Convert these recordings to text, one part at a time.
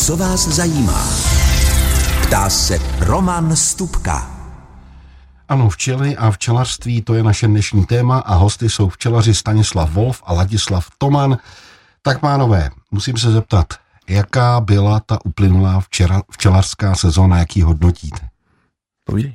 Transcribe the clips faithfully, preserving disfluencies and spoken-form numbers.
Co vás zajímá? Ptá se Roman Stupka. Ano, včely a včelařství, to je naše dnešní téma a hosty jsou včelaři Stanislav Wolf a Ladislav Toman. Tak pánové, musím se zeptat, jaká byla ta uplynulá včera, včelařská sezóna, jak ji hodnotíte? Povídej.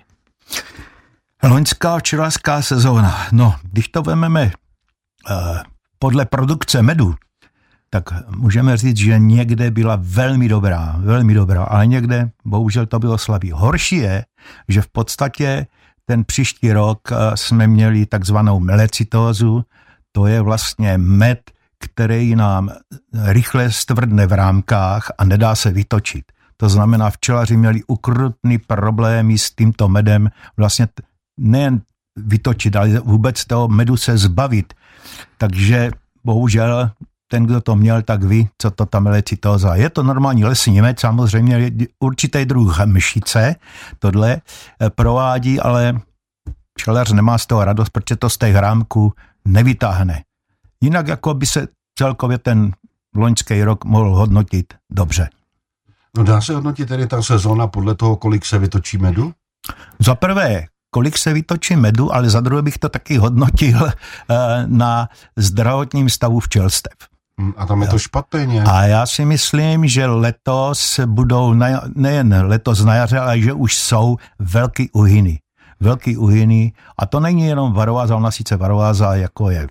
Loňská včelařská sezóna, no, když to vezmeme uh, podle produkce medu, tak můžeme říct, že někde byla velmi dobrá, velmi dobrá, ale někde bohužel to bylo slabý. Horší je, že v podstatě ten příští rok jsme měli takzvanou melecitózu, to je vlastně med, který nám rychle stvrdne v rámkách a nedá se vytočit. To znamená, včelaři měli ukrutný problémy s tímto medem, vlastně nejen vytočit, ale vůbec toho medu se zbavit. Takže bohužel ten, kdo to měl, tak ví, co to ta melecitóza. Je to normální lesní med, samozřejmě určitý druh mšice, tohle provádí, ale včelař nemá z toho radost, protože to z té hrámku nevytáhne. Jinak jako by se celkově ten loňský rok mohl hodnotit dobře. No dá se hodnotit tedy ta sezóna podle toho, kolik se vytočí medu? Za prvé, kolik se vytočí medu, ale za druhé bych to taky hodnotil na zdravotním stavu včelstev. A tam je to špatně. A já si myslím, že letos budou, na, nejen letos na jaře, ale že už jsou velký uhyny. Velký uhyny. A to není jenom varováza, ona sice varováza jako je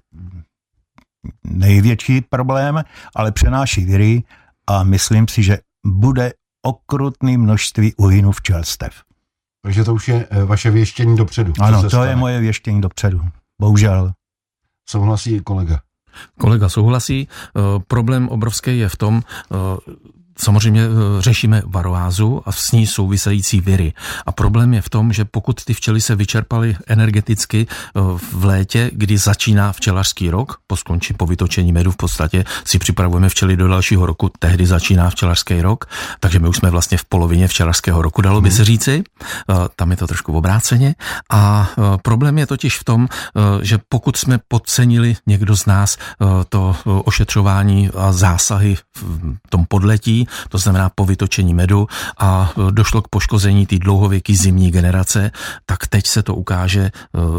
největší problém, ale přenáší viry a myslím si, že bude okrutné množství uhynů včelstev. Takže to už je vaše věštění dopředu. Ano, to stane? Je moje věštění dopředu. Bohužel. Souhlasí i kolega. Kolega souhlasí. E, problém obrovský je v tom, e, samozřejmě řešíme varoázu a s ní související viry. A problém je v tom, že pokud ty včely se vyčerpaly energeticky v létě, kdy začíná včelařský rok, po skončí po vytočení medu v podstatě si připravujeme včely do dalšího roku, tehdy začíná včelařský rok, takže my už jsme vlastně v polovině včelařského roku, dalo by se říci. Tam je to trošku obráceně. A problém je totiž v tom, že pokud jsme podcenili někdo z nás to ošetřování a zásahy v tom podletí, to znamená po vytočení medu a došlo k poškození té dlouhověké zimní generace, tak teď se to ukáže,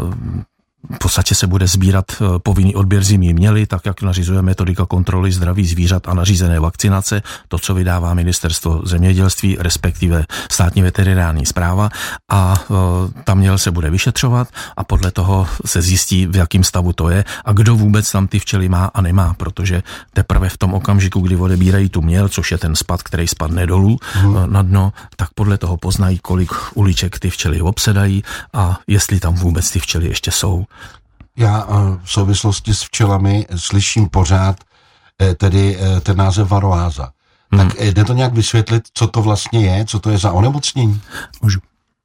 v podstatě se bude sbírat povinný odběr zimní měly, tak jak nařizuje metodika kontroly zdraví zvířat a nařízené vakcinace, to, co vydává ministerstvo zemědělství, respektive státní veterinární správa a ta měl se bude vyšetřovat a podle toho se zjistí, v jakém stavu to je a kdo vůbec tam ty včely má a nemá, protože teprve v tom okamžiku, kdy odebírají tu měl, což je ten spad, který spadne dolů hmm. na dno, tak podle toho poznají, kolik uliček ty včely obsedají a jestli tam vůbec ty včely ještě jsou. Já v souvislosti s včelami slyším pořád tedy ten název varoáza. Hmm. Tak jde to nějak vysvětlit, co to vlastně je, co to je za onemocnění? Můžu.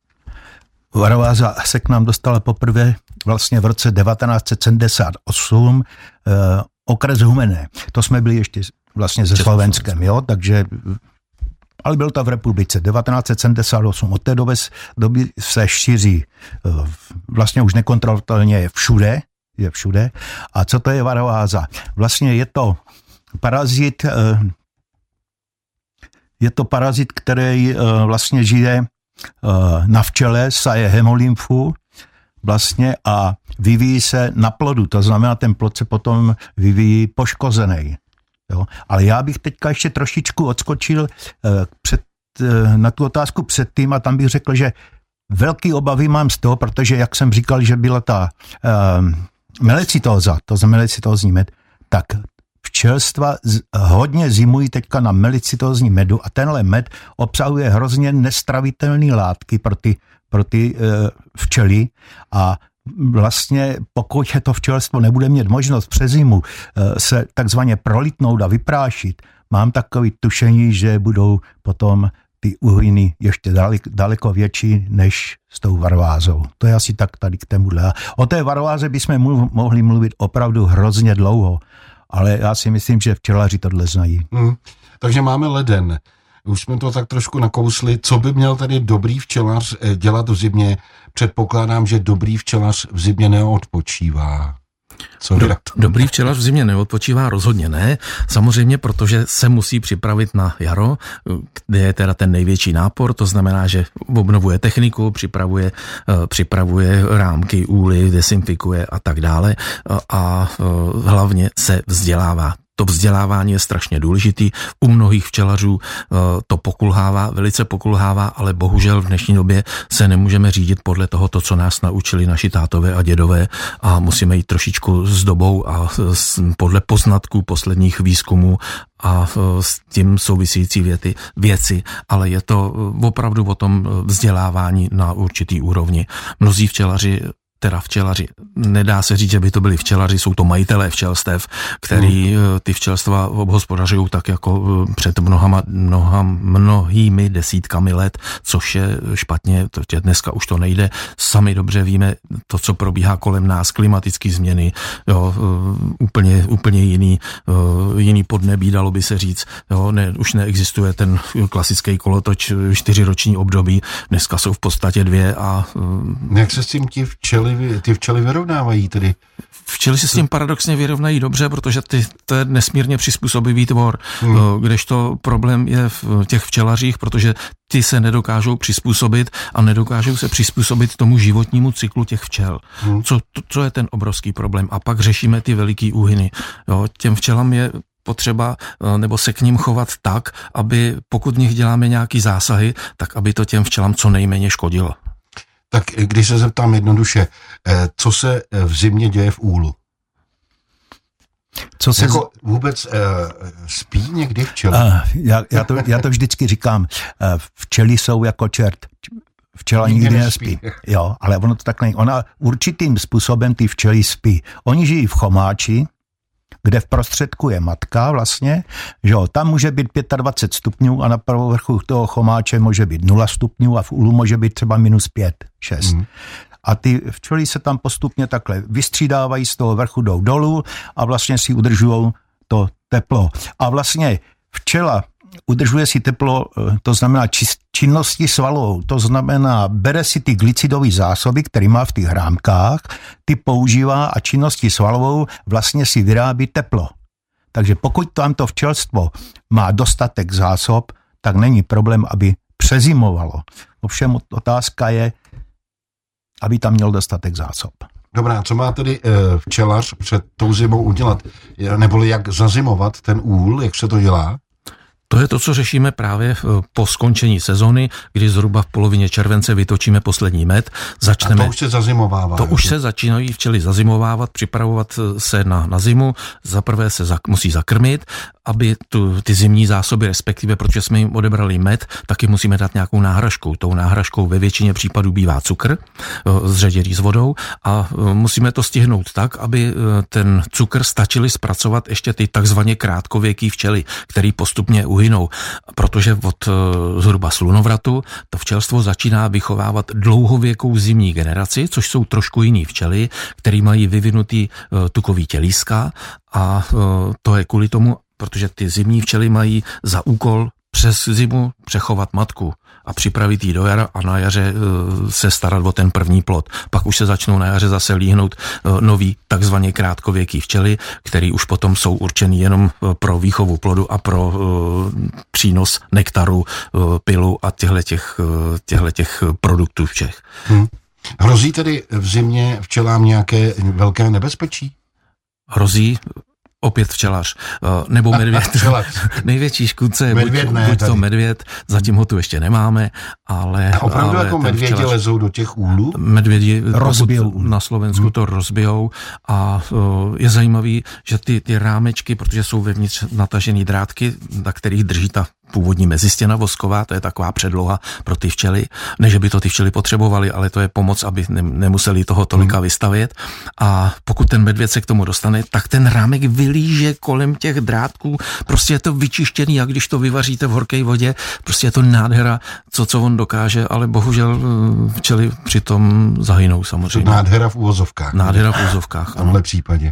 Varoáza se k nám dostala poprvé vlastně v roce devatenáct set sedmdesát osm, eh, okres Humenné. To jsme byli ještě vlastně se Slovenskem, jo, takže ale byl to v republice. devatenáct set sedmdesát osm. Od té doby, doby se šíří vlastně už nekontrolovatelně je všude, je všude. A co to je varoáza? Vlastně je to parazit, je to parazit, který vlastně žije na včele, saje hemolymfu vlastně a vyvíjí se na plodu. To znamená, ten plod se potom vyvíjí poškozený. Jo? Ale já bych teďka ještě trošičku odskočil uh, před, uh, na tu otázku předtím a tam bych řekl, že velký obavy mám z toho, protože jak jsem říkal, že byla ta uh, melecitóza, to znamená melecitózní med, tak včelstva z, hodně zimují teďka na melecitózní medu a tenhle med obsahuje hrozně nestravitelné látky pro ty, pro ty uh, včely a vlastně pokud to včelstvo nebude mít možnost přes zimu se takzvaně prolitnout a vyprášit, mám takový tušení, že budou potom ty uhyny ještě daleko, daleko větší než s tou varovázou. To je asi tak tady k témuhle. O té varováze bychom mohli mluvit opravdu hrozně dlouho, ale já si myslím, že včelaři tohle znají. Hmm. Takže máme leden. Už jsme to tak trošku nakousli. Co by měl tedy dobrý včelař dělat v zimě? Předpokládám, že dobrý včelař v zimě neodpočívá. Co vy na to? Dobrý včelař v zimě neodpočívá, rozhodně ne. Samozřejmě, protože se musí připravit na jaro, kde je teda ten největší nápor, to znamená, že obnovuje techniku, připravuje, připravuje rámky, úly, desinfikuje a tak dále a hlavně se vzdělává. To vzdělávání je strašně důležitý. U mnohých včelařů to pokulhává, velice pokulhává, ale bohužel v dnešní době se nemůžeme řídit podle toho, to, co nás naučili naši tátové a dědové a musíme jít trošičku s dobou a podle poznatků posledních výzkumů a s tím související věty, věci, ale je to opravdu o tom vzdělávání na určitý úrovni. Mnozí včelaři teda včelaři. Nedá se říct, že by to byli včelaři, jsou to majitelé včelstev, který hmm. ty včelstva obhospodařují tak jako před mnohama, mnoha, mnohými desítkami let, což je špatně, to dneska už to nejde. Sami dobře víme to, co probíhá kolem nás, klimatické změny, jo, úplně, úplně jiný, jiný podnebí, dalo by se říct. Jo, ne, už neexistuje ten klasický kolotoč čtyřiroční období, dneska jsou v podstatě dvě a... Jak se s tím ti včely ty včely vyrovnávají tedy? Včely se s tím paradoxně vyrovnají dobře, protože ty, to je nesmírně přizpůsobivý tvor, hmm. kdežto problém je v těch včelařích, protože ty se nedokážou přizpůsobit a nedokážou se přizpůsobit tomu životnímu cyklu těch včel. Hmm. Co, to, co je ten obrovský problém? A pak řešíme ty veliký úhyny. Jo, těm včelám je potřeba, nebo se k ním chovat tak, aby pokud v nich děláme nějaký zásahy, tak aby to těm včelám co nejméně škodilo. Tak když se zeptám jednoduše, co se v zimě děje v úlu? Co se jako z... vůbec uh, spí někdy včely? Uh, já, já, to, já to vždycky říkám, uh, včely jsou jako čert. Včela nikdy, nikdy nespí. nespí. Jo, ale ono to tak není. Ona určitým způsobem ty včely spí. Oni žijí v chomáči, kde v prostředku je matka vlastně, že jo, tam může být dvacet pět stupňů a na povrchu toho chomáče může být nula stupňů a v úlu může být třeba minus pět, šest. Mm. A ty včely se tam postupně takhle vystřídávají, z toho vrchu jdou dolů a vlastně si udržují to teplo. A vlastně včela udržuje si teplo, to znamená činnosti svalou, to znamená bere si ty glycidové zásoby, které má v těch hrámkách, ty používá a činnosti svalovou vlastně si vyrábí teplo. Takže pokud tam to včelstvo má dostatek zásob, tak není problém, aby přezimovalo. Ovšem otázka je, aby tam měl dostatek zásob. Dobrá, co má tedy e, včelař před tou zimou udělat? Neboli jak zazimovat ten úl, jak se to dělá? To je to, co řešíme právě po skončení sezony, kdy zhruba v polovině července vytočíme poslední med. Začneme, a to už se zazimovává. To už se začínají včely zazimovávat, připravovat se na, na zimu. Za prvé se za, musí zakrmit, aby tu, ty zimní zásoby, respektive protože jsme jim odebrali med, taky musíme dát nějakou náhražku. Tou náhražkou ve většině případů bývá cukr, zředěný s vodou a musíme to stihnout tak, aby ten cukr stačili zpracovat ještě ty takzvaně krátkověký včely, který postupně uhynou, protože od zhruba slunovratu to včelstvo začíná vychovávat dlouhověkou zimní generaci, což jsou trošku jiný včely, který mají vyvinutý tukový tělíska a to je kvůli tomu, protože ty zimní včely mají za úkol přes zimu přechovat matku a připravit jí do jara a na jaře se starat o ten první plod. Pak už se začnou na jaře zase líhnout nový takzvaně krátkověký včely, který už potom jsou určený jenom pro výchovu plodu a pro přínos nektaru, pilu a těchto produktů všech. Hmm. Hrozí tedy v zimě včelám nějaké velké nebezpečí? Hrozí opět včelař, nebo medvěd. Největší škůdce je buď, buď to medvěd, zatím ho tu ještě nemáme, ale... A opravdu ale jako medvědi včelař, lezou do těch úlů? Medvědi rozbijou. Na Slovensku hmm. to rozbijou a je zajímavý, že ty, ty rámečky, protože jsou vevnitř natažený drátky, na kterých drží ta původní mezistěna vosková, to je taková předloha pro ty včely, ne, že by to ty včely potřebovaly, ale to je pomoc, aby ne, nemuseli toho tolika hmm. vystavět. A pokud ten medvěd se k tomu dostane, tak ten rámek vylíže kolem těch drátků, prostě je to vyčištěný, jak když to vyvaříte v horké vodě, prostě je to nádhera, co, co on dokáže, ale bohužel včely přitom zahynou samozřejmě. To nádhera v uvozovkách. Nádhera v uvozovkách, ano. V tomhle případě.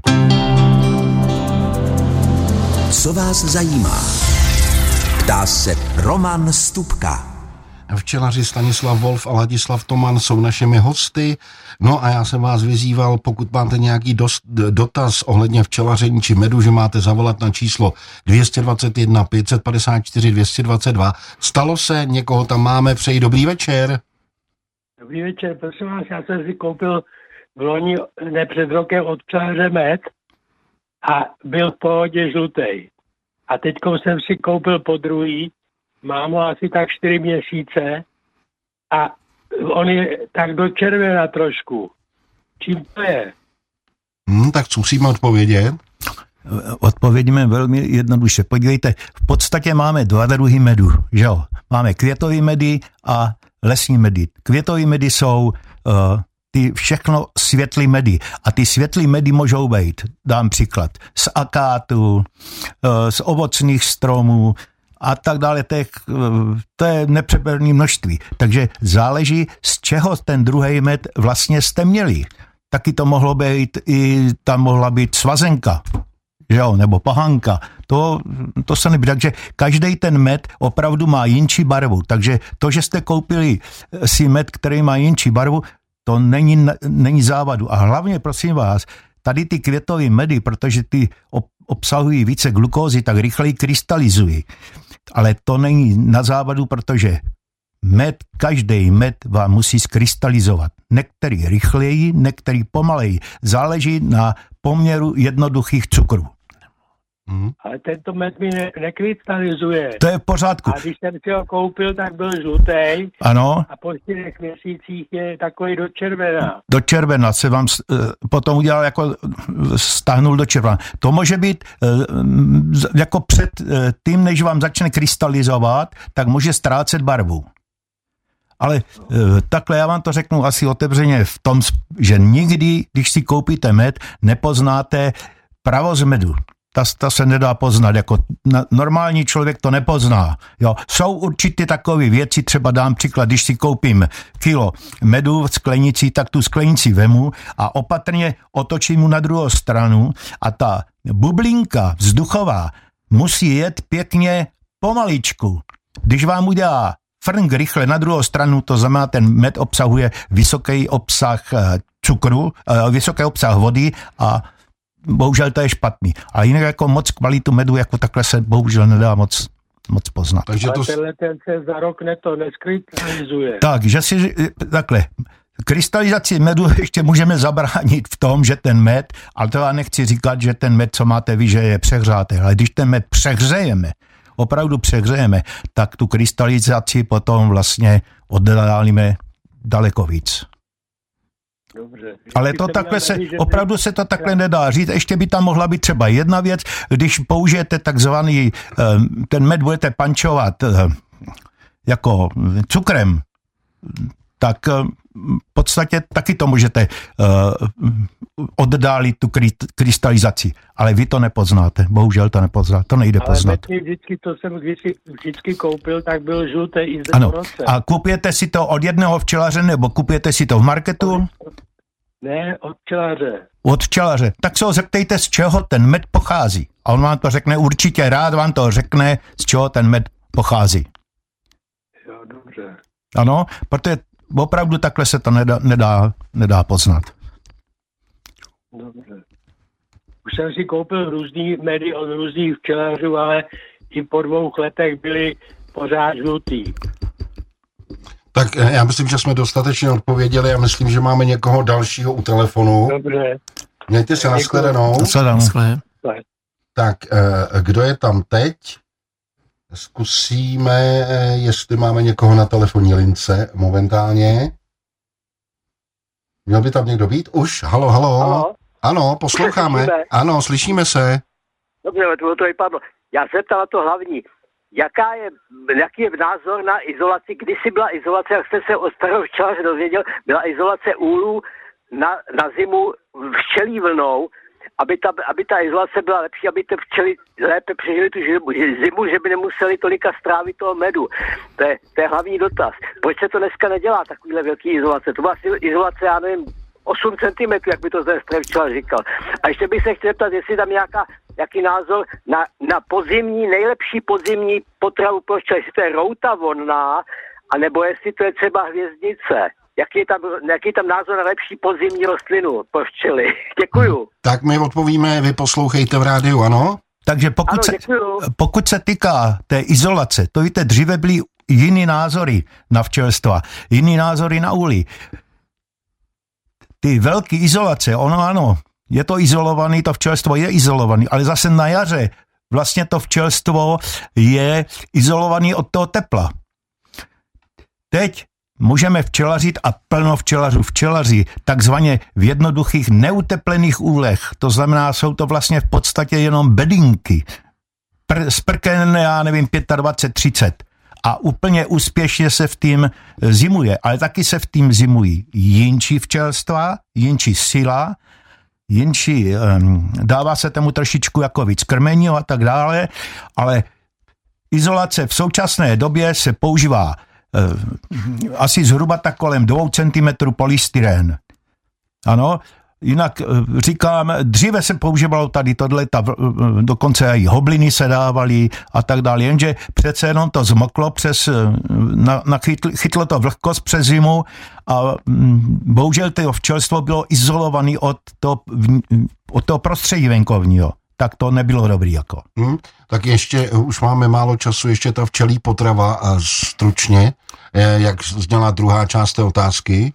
Co vás zajímá? Ptá se Roman Stupka. Včelaři Stanislav Wolf a Ladislav Toman jsou našimi hosty. No a já jsem vás vyzýval, pokud máte nějaký dost, dotaz ohledně včelaření či medu, že máte zavolat na číslo dvě dvacet jedna pět set padesát čtyři dvě stě dvacet dva. Stalo se, někoho tam máme, přeji dobrý večer. Dobrý večer, prosím vás, já jsem si koupil v loni, ne před rokem od včelaře med a byl v pohodě žlutej. A teďko jsem si koupil po druhý, mám ho asi tak čtyři měsíce a on je tak do červená trošku. Čím to je? Hmm, tak zkusíme odpovědět. Odpovědíme velmi jednoduše. Podívejte, v podstatě máme dva druhy medu, že jo? Máme květový medy a lesní medy. Květový medy jsou uh, ty všechno světlý medy. A ty světlý medy můžou být, dám příklad, z akátu, uh, z ovocných stromů a tak dále. To je, uh, to je nepřeberné množství. Takže záleží, z čeho ten druhý med vlastně jste měli. Taky to mohlo být, i tam mohla být svazenka, že jo, nebo pahanka. To, to se nebyl. Takže každý ten med opravdu má jinčí barvu. Takže to, že jste koupili si med, který má jinčí barvu, to není, není závadu. A hlavně, prosím vás, tady ty květové medy, protože ty obsahují více glukózy, tak rychleji krystalizují. Ale to není na závadu, protože med, každý med vám musí skrystalizovat. Některý rychleji, některý pomaleji. Záleží na poměru jednoduchých cukrů. Hmm. Ale tento med mi ne- nekrystalizuje. To je v pořádku. A když jsem si ho koupil, tak byl žlutej. Ano. A po čtyřech měsících je takový do červená. Do červena se vám uh, potom udělal jako stáhnul do červena. To může být uh, jako před uh, tím, než vám začne krystalizovat, tak může ztrácet barvu. Ale uh, takhle já vám to řeknu asi otevřeně v tom, že nikdy, když si koupíte med, nepoznáte pravost medu. Ta, ta se nedá poznat, jako na, normální člověk to nepozná. Jo. Jsou určitě takové věci, třeba dám příklad, když si koupím kilo medu v sklenici, tak tu sklenici vemu a opatrně otočím mu na druhou stranu a ta bublinka vzduchová musí jet pěkně pomaličku. Když vám udělá frnk rychle na druhou stranu, to znamená, ten med obsahuje vysoký obsah cukru, vysoký obsah vody a bohužel to je špatný. A jinak jako moc kvalitu medu, jako takhle se bohužel nedá moc, moc poznat. Takže to... Ale tenhle ten se za rok ne to neskrystalizuje. Tak, že si takhle, krystalizaci medu ještě můžeme zabránit v tom, že ten med, ale to já nechci říkat, že ten med, co máte vy, že je přehřátý, ale když ten med přehřejeme, opravdu přehřejeme, tak tu krystalizaci potom vlastně oddálíme daleko víc. Dobře. Ale to takhle se, opravdu se to takhle nedá říct. Ještě by tam mohla být třeba jedna věc, když použijete takzvaný, ten med budete pančovat jako cukrem, tak v podstatě taky to můžete oddálit tu krystalizaci. Ale vy to nepoznáte. Bohužel to nepoznáte. To nejde ale poznat. Ale vždycky, to jsem vždycky, vždycky koupil, tak byl žlutý i z ano. roce. A kupujete si to od jednoho včelaře, nebo kupujete si to v marketu? Ne, od včelaře. Od včelaře. Tak se ho zeptejte, z čeho ten med pochází. A on vám to řekne určitě rád, vám to řekne, z čeho ten med pochází. Jo, dobře. Ano, protože opravdu takhle se to nedá, nedá, nedá poznat. Dobře. Už jsem si koupil různý medy od různých včelařů, ale i po dvou letech byly pořád žlutý. Tak já myslím, že jsme dostatečně odpověděli a myslím, že máme někoho dalšího u telefonu. Dobře. Mějte se nashledanou. Tak, kdo je tam teď? Zkusíme, jestli máme někoho na telefonní lince momentálně. Měl by tam někdo být? Už? Halo, halo. halo? Ano, posloucháme. Slyšíme? Ano, slyšíme se. Dobře, to, to vypadlo. Já se ptal na to hlavní. Jaká je, jaký je názor na izolaci? Kdysi byla izolace, jak jste se od starého včelaře dozvěděl, byla izolace úlů na, na zimu včelí vlnou, aby ta, aby ta izolace byla lepší, aby ty včely lépe přežily tu zimu, že by nemuseli tolika strávit toho medu. To je, to je hlavní dotaz. Proč se to dneska nedělá, takovýhle velký izolace? To byla izolace, já nevím, osm centimetrů, jak by to zde včelař říkal. A ještě bych se chtěl ptat, jestli tam nějaká, jaký názor na, na podzimní, nejlepší podzimní potravu pro včely, jestli to je routa vonná, anebo jestli to je třeba hvězdnice. Jaký je tam, jaký je tam názor na lepší podzimní rostlinu pro včely? Děkuju. Tak my odpovíme, vy poslouchejte v rádiu, ano? Takže pokud, ano, se, pokud se týká té izolace, to víte, dříve byly jiný názory na včelstva, jiný názory na úly. Ty velké izolace, ono ano, je to izolovaný, to včelstvo je izolovaný, ale zase na jaře vlastně to včelstvo je izolovaný od toho tepla. Teď můžeme včelařit a plno včelařů včelaří takzvaně v jednoduchých neuteplených úlech. To znamená, jsou to vlastně v podstatě jenom bedinky. Pr- sprken, já nevím, dvacet pět třicet. A úplně úspěšně se v tým zimuje. Ale taky se v tým zimují jinčí včelstva, jinčí sila, jinčí, um, dává se tomu trošičku jako víc krmení a tak dále, ale izolace v současné době se používá asi zhruba tak kolem dvou centimetrů polystyrén. Ano, jinak říkám, dříve se používalo tady tohle, dokonce i hobliny se dávaly a tak dále, jenže přece jenom to zmoklo přes, na, na chytlo, chytlo to vlhkost přes zimu a bohužel to včelstvo bylo izolované od toho, od toho prostředí venkovního. Tak to nebylo dobrý jako. Hmm, tak ještě, už máme málo času, ještě ta včelí potrava a stručně, jak zněla druhá část té otázky.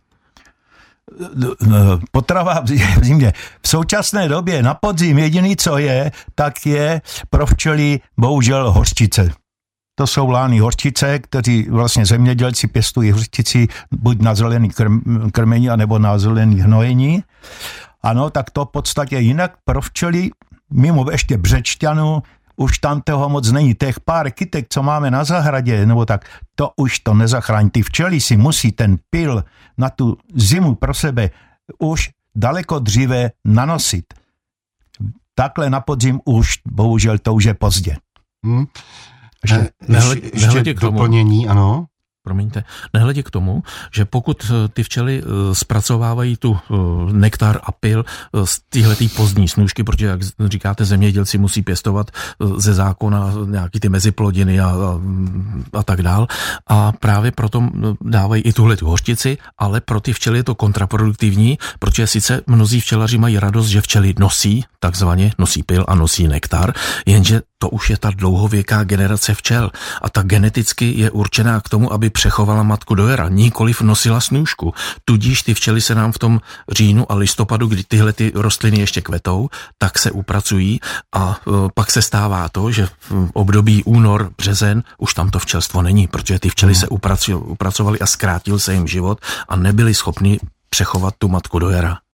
Potrava v zimě. V současné době na podzim jediný, co je, tak je pro včely bohužel hořčice. To jsou lány hořčice, kteří vlastně zemědělci pěstují hořčici buď na zelený krm, krmení, anebo na zelený hnojení. Ano, tak to v podstatě jinak pro včely mimo ještě břečťanu, už tam toho moc není. Těch pár kytek, co máme na zahradě, nebo tak, to už to nezachrání. Ty včely si musí ten pyl na tu zimu pro sebe už daleko dříve nanosit. Takhle na podzim už, bohužel, to už je pozdě. Hmm. Ještě, nehledě, ještě nehledě k tomu, doplnění, ano. Promiňte, nehledě k tomu, že pokud ty včely zpracovávají tu nektar a pyl z téhletý pozdní snůžky, protože, jak říkáte, zemědělci musí pěstovat ze zákona nějaký ty meziplodiny a, a, a tak dál, a právě proto dávají i tuhle tu hořčici, ale pro ty včely je to kontraproduktivní, protože sice mnozí včelaři mají radost, že včely nosí, takzvaně nosí pyl a nosí nektar, jenže to už je ta dlouhověká generace včel a ta geneticky je určená k tomu, aby přechovala matku do jara, nikoliv nosila snůžku. Tudíž ty včely se nám v tom říjnu a listopadu, kdy tyhle ty rostliny ještě kvetou, tak se upracují a e, pak se stává to, že v období únor, březen už tam to včelstvo není, protože ty včely se upracovaly a zkrátil se jim život a nebyli schopni přechovat tu matku do jara.